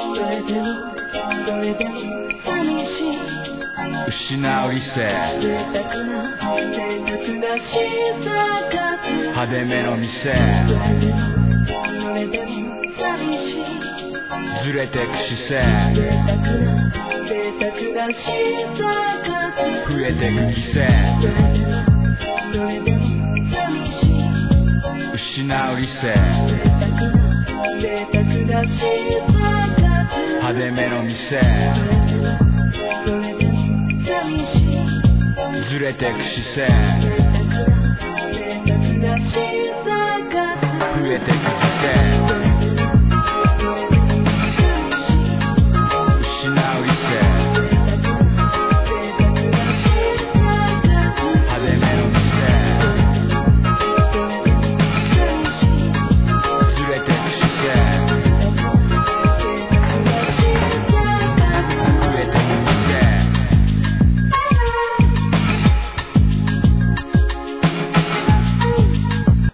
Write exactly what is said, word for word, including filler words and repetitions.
れでもそれでも寂しい失う理性贅沢な贅沢な私生活派手めの店それでもそれでも寂しいずれてく姿勢贅沢な贅沢な私生活増えてく犠牲それでもそれでも寂しい失う理性贅沢な贅沢な私生活派手めの店それでも寂しいずれてく姿勢贅沢な贅沢な私生活増えてく